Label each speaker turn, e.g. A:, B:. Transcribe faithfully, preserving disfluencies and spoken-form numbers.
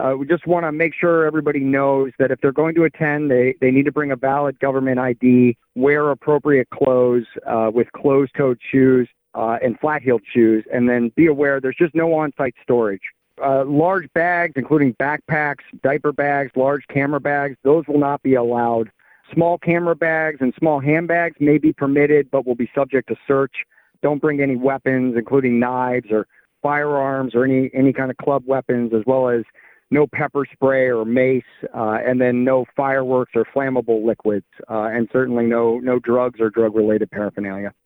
A: Uh, we just want to make sure everybody knows that if they're going to attend, they, they need to bring a valid government I D, wear appropriate clothes uh, with closed-toed shoes uh, and flat-heeled shoes, and then be aware there's just no on-site storage. Uh, large bags, including backpacks, diaper bags, large camera bags, those will not be allowed. Small camera bags and small handbags may be permitted, but will be subject to search. Don't bring any weapons, including knives or firearms or any, any kind of club weapons, as well as no pepper spray or mace, uh, and then no fireworks or flammable liquids, uh, and certainly no, no drugs or drug-related paraphernalia.